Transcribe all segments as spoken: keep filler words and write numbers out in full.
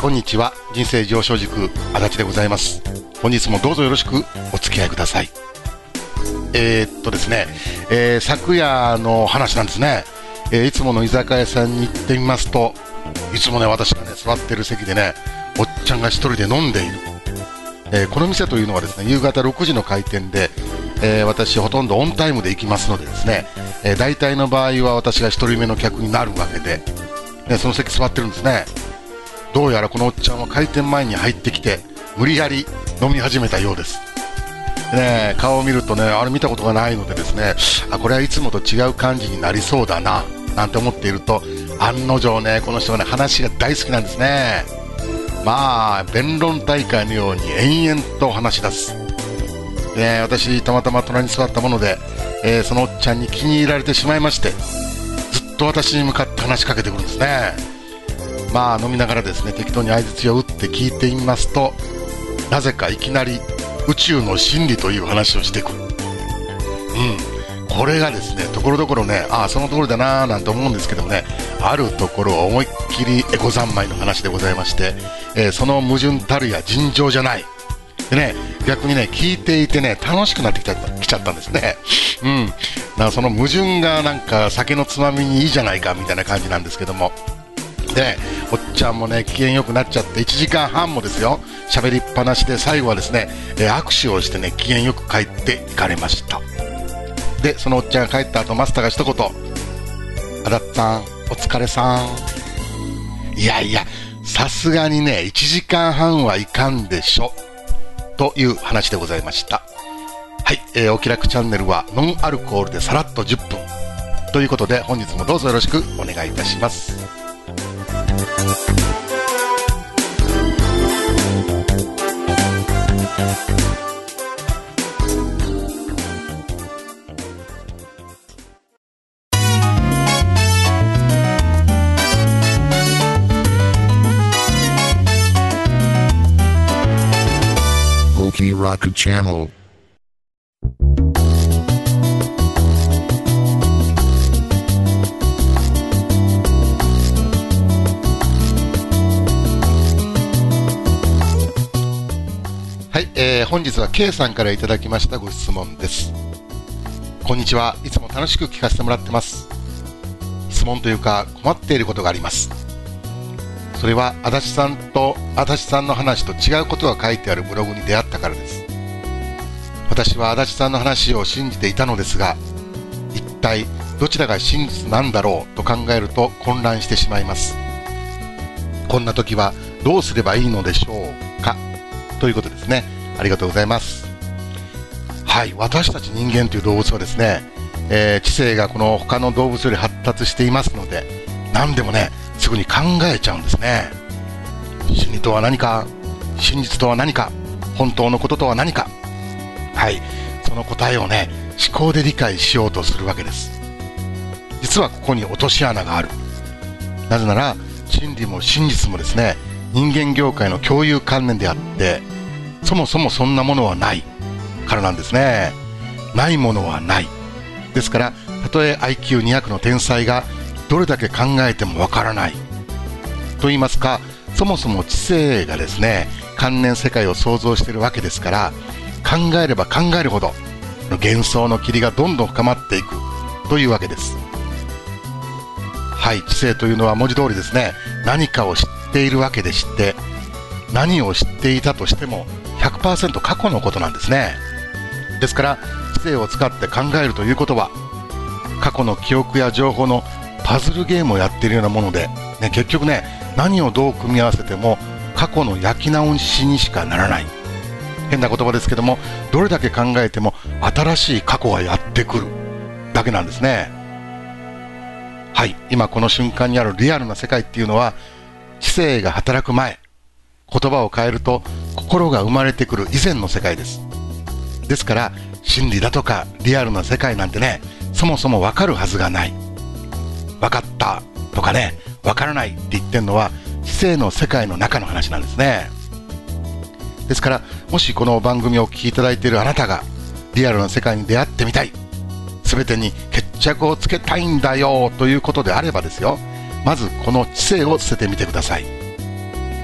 こんにちは。人生上昇塾足立でございます。本日もどうぞよろしくお付き合いください。えー、っとですね、えー、昨夜の話なんですね。えー、いつもの居酒屋さんに行ってみますと、いつもね私がね座ってる席でねおっちゃんが一人で飲んでいる。えー、この店というのはですね夕方ろくじの開店で、えー、私ほとんどオンタイムで行きますのでですね、えー、大体の場合は私が一人目の客になるわけで、ね、その席座ってるんですね。どうやらこのおっちゃんは開店前に入ってきて無理やり飲み始めたようです。でね、顔を見るとねあれ見たことがないのでですね、あこれはいつもと違う感じになりそうだななんて思っていると、案の定ねこの人はね話が大好きなんですね。まあ弁論大会のように延々と話し出す。でね、私たまたま隣に座ったもので、えー、そのおっちゃんに気に入られてしまいまして、ずっと私に向かって話しかけてくるんですね。まあ飲みながらですね適当に相槌を打って聞いてみますと、なぜかいきなり宇宙の真理という話をしてくる。うんこれがですねところどころね、ああその通りだなーなんて思うんですけどもね、あるところは思いっきりエゴ三昧の話でございまして、えー、その矛盾たるや尋常じゃないでね、逆にね聞いていてね楽しくなってきちゃった、きちゃったんですね。うんだからその矛盾がなんか酒のつまみにいいじゃないかみたいな感じなんですけども、でね、おっちゃんもね機嫌よくなっちゃっていちじかんはんもですよ喋りっぱなしで、最後はですね、えー、握手をしてね機嫌よく帰っていかれました。でそのおっちゃんが帰った後マスターが一言、あだっさんお疲れさん。いやいやさすがにねいちじかんはんはいかんでしょという話でございました。はい、えー、お気楽チャンネルはノンアルコールでさらっとじゅっぷんということで、本日もどうぞよろしくお願いいたします。 Oki Rock Channel。 はい、えー、本日は K さんからいただきましたご質問です。こんにちは。いつも楽しく聞かせてもらってます。質問というか困っていることがあります。それは足立さんと足立さんの話と違うことが書いてあるブログに出会ったからです。私は足立さんの話を信じていたのですが、一体どちらが真実なんだろうと考えると混乱してしまいます。こんな時はどうすればいいのでしょうか、ということですね。ありがとうございます。はい、私たち人間という動物はですね、えー、知性がこの他の動物より発達していますので、何でもねすぐに考えちゃうんですね。真理とは何か、真実とは何か、本当のこととは何か、はい、その答えをね思考で理解しようとするわけです。実はここに落とし穴がある。なぜなら真理も真実もですね人間業界の共有観念であって、そもそもそんなものはないからなんですね。ないものはない。ですからたとえ アイキューにひゃく の天才がどれだけ考えてもわからないと言いますか、そもそも知性がですね観念世界を創造しているわけですから、考えれば考えるほど幻想の霧がどんどん深まっていくというわけです。はい、知性というのは文字通りですね何かを知っているわけでして、何を知っていたとしても ひゃくパーセント 過去のことなんですね。ですから知性を使って考えるということは、過去の記憶や情報のパズルゲームをやっているようなもので、ね、結局ね何をどう組み合わせても過去の焼き直しにしかならない。変な言葉ですけども、どれだけ考えても新しい過去がやってくるだけなんですね。はい、今この瞬間にあるリアルな世界っていうのは、知性が働く前、言葉を変えると心が生まれてくる以前の世界です。ですから真理だとかリアルな世界なんてねそもそも分かるはずがない。分かったとかね分からないって言ってるのは知性の世界の中の話なんですね。ですからもしこの番組をお聞きいただいているあなたがリアルな世界に出会ってみたい、全てに決着をつけたいんだよということであればですよ、まずこの知性を捨ててみてください。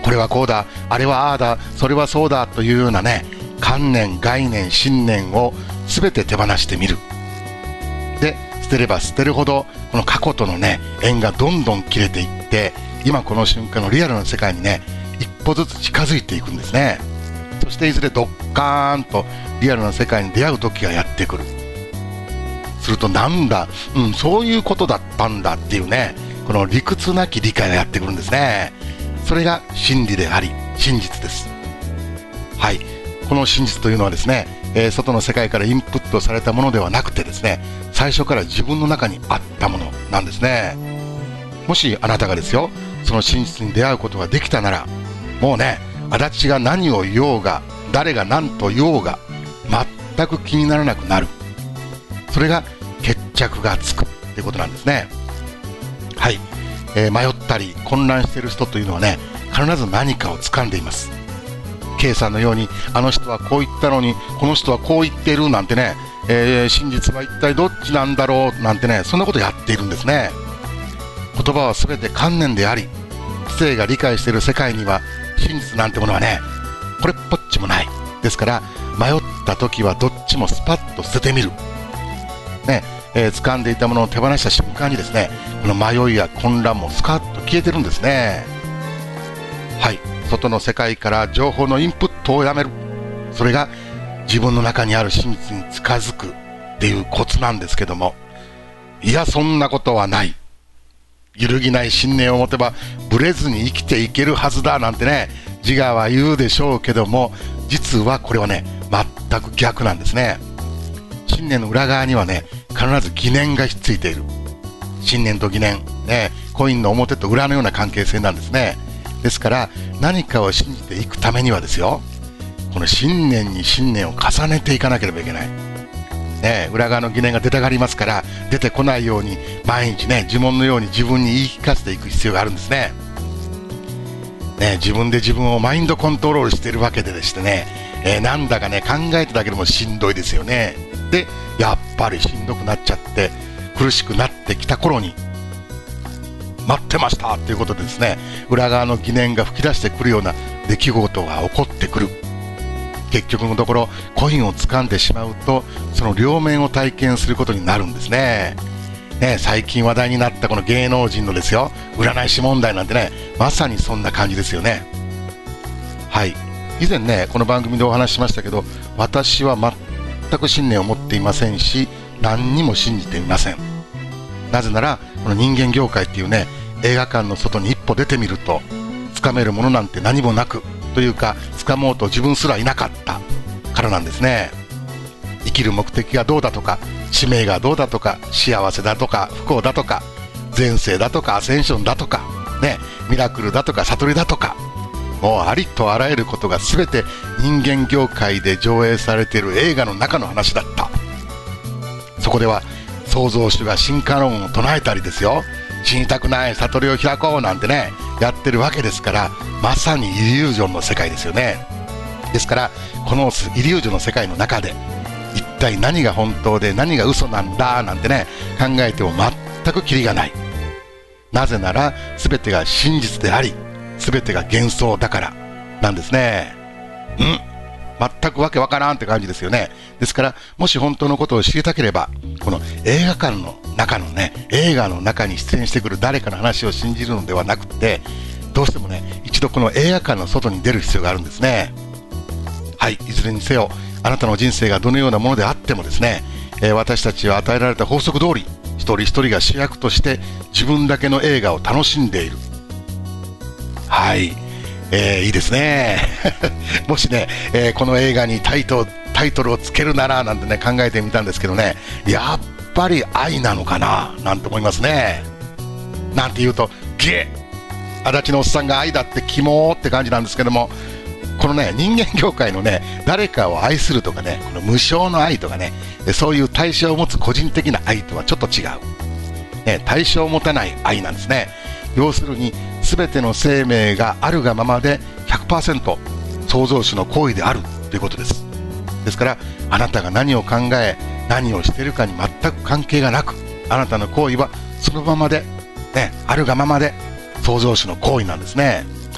これはこうだ、あれはああだ、それはそうだというようなね、観念、概念、信念を全て手放してみる。で、捨てれば捨てるほどこの過去とのね縁がどんどん切れていって、今この瞬間のリアルな世界にね一歩ずつ近づいていくんですね。そしていずれドッカーンとリアルな世界に出会う時がやってくる。するとなんだ、うん、そういうことだったんだっていうね、この理屈なき理解がやってくるんですね。それが真理であり真実です。はい、この真実というのはですね、えー、外の世界からインプットされたものではなくてですね、最初から自分の中にあったものなんですね。もしあなたがですよ、その真実に出会うことができたなら、もうね、足立が何を言おうが誰が何と言おうが全く気にならなくなる。それが決着がつくってことなんですね。はい、えー、迷ったり混乱している人というのはね、必ず何かを掴んでいます。K さんのように、あの人はこう言ったのにこの人はこう言っているなんてね、えー、真実は一体どっちなんだろうなんてね、そんなことやっているんですね。言葉は全て観念であり、知性が理解している世界には真実なんてものはね、これっぽっちもない。ですから迷った時はどっちもスパッと捨ててみる、ねえー、掴んでいたものを手放した瞬間にですね、この迷いや混乱もスカッと消えてるんですね。はい、外の世界から情報のインプットをやめる。それが自分の中にある真実に近づくっていうコツなんですけども、いやそんなことはない、揺るぎない信念を持てばブレずに生きていけるはずだなんてね、自我は言うでしょうけども、実はこれはね全く逆なんですね。信念の裏側にはね必ず疑念がひっついている。信念と疑念、ね、コインの表と裏のような関係性なんですね。ですから何かを信じていくためにはですよ、この信念に信念を重ねていかなければいけない、ね、裏側の疑念が出たがりますから、出てこないように毎日ね呪文のように自分に言い聞かせていく必要があるんですね。ね、自分で自分をマインドコントロールしているわけででしてね、えー、なんだかね考えただけでもしんどいですよね。でやっぱりしんどくなっちゃって苦しくなってきた頃に、待ってましたということでですね、裏側の疑念が吹き出してくるような出来事が起こってくる。結局のところコインを掴んでしまうと、その両面を体験することになるんですね。ね、最近話題になったこの芸能人のですよ、占い師問題なんてね、まさにそんな感じですよね。はい、以前ねこの番組でお話ししましたけど、私は全く信念を持っていませんし、何にも信じていません。なぜならこの人間業界っていうね、映画館の外に一歩出てみるとつかめるものなんて何もなく、というか掴もうと自分すらいなかったからなんですね。生きる目的がどうだとか、使命がどうだとか、幸せだとか不幸だとか、前世だとかアセンションだとか、ね、ミラクルだとか悟りだとか、もうありとあらゆることが全て人間業界で上映されている映画の中の話だった。そこでは創造主が進化論を唱えたりですよ、死にたくない、悟りを開こうなんてねやってるわけですから、まさにイリュージョンの世界ですよね。ですからこのイリュージョンの世界の中で一体何が本当で何が嘘なんだなんてね考えても全くキリがない。なぜなら全てが真実であり、全てが幻想だからなんですね。うん全くわけわからんって感じですよね。ですからもし本当のことを知りたければ、この映画館の中のね、映画の中に出演してくる誰かの話を信じるのではなくて、どうしてもね一度この映画館の外に出る必要があるんですね。はい、いずれにせよあなたの人生がどのようなものであってもですね、えー、私たちは与えられた法則通り一人一人が主役として自分だけの映画を楽しんでいる。はい、えー、いいですねもしね、えー、この映画にタイト、タイトルをつけるならなんてね考えてみたんですけどね、やっぱり愛なのかななんて思いますね。なんて言うとゲッ足立のおっさんが愛だってキモーって感じなんですけども、このね人間業界のね誰かを愛するとかね、この無償の愛とかね、そういう対象を持つ個人的な愛とはちょっと違う、ね、対象を持たない愛なんですね。要するに全ての生命があるがままで ひゃくパーセント 創造主の行為であるということです。ですからあなたが何を考え何をしているかに全く関係がなく、あなたの行為はそのままで、ね、あるがままで創造主の行為なんですね。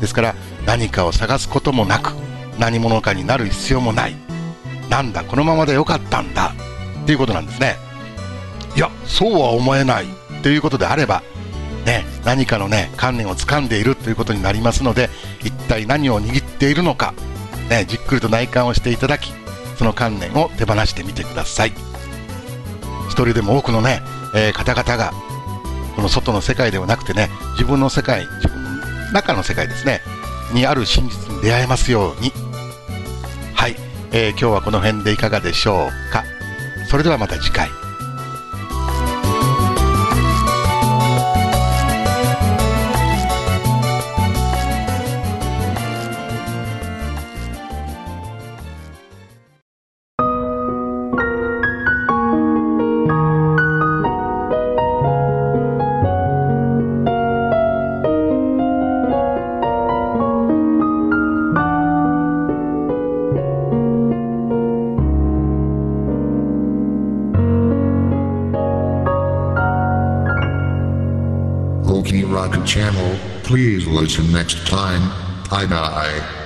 ですから何かを探すこともなく、何者かになる必要もない、なんだこのままでよかったんだっていうことなんですね。いや、そうは思えないということであればね、何かのね観念をつかんでいるということになりますので、一体何を握っているのか、ね、じっくりと内観をしていただき、その観念を手放してみてください。一人でも多くのね、えー、方々がこの外の世界ではなくてね、自分の世界、自分の中の世界ですねにある真実に出会えますように。はい、えー、今日はこの辺でいかがでしょうか。それではまた次回。 Oki Rocket Channel, please listen next time. Bye bye.